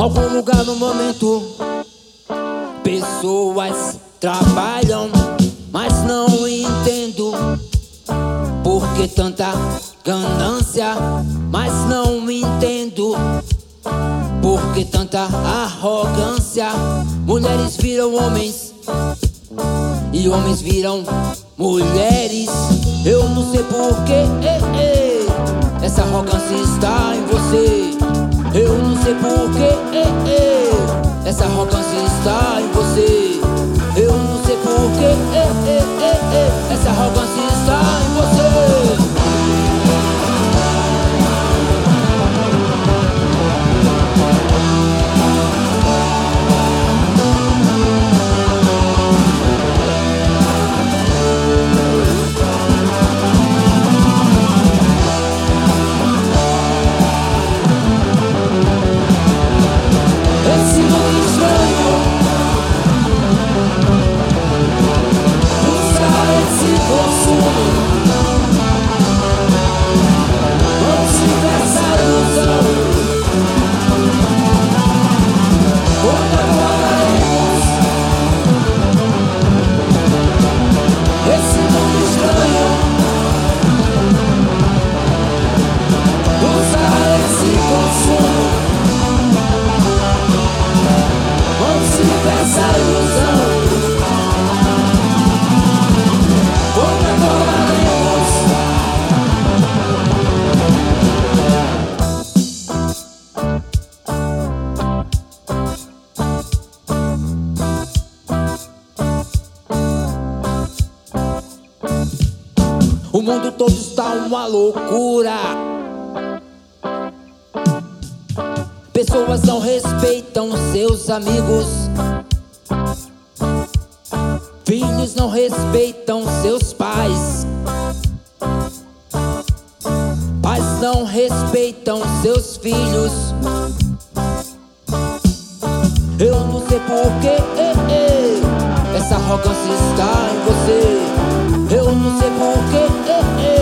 Algum lugar no momento, pessoas trabalham, mas não entendo por que tanta ganância. Mas não entendo por que tanta arrogância. Mulheres viram homens e homens viram mulheres. Eu não sei por que essa arrogância está em você. Eu não sei por que essa arrogância está em você. Eu não sei por que essa arrogância está em você. O mundo todo está uma loucura. Pessoas não respeitam seus amigos. Filhos não respeitam seus pais. Pais não respeitam seus filhos. Eu não sei por que essa arrogância está em você. Eu não sei por que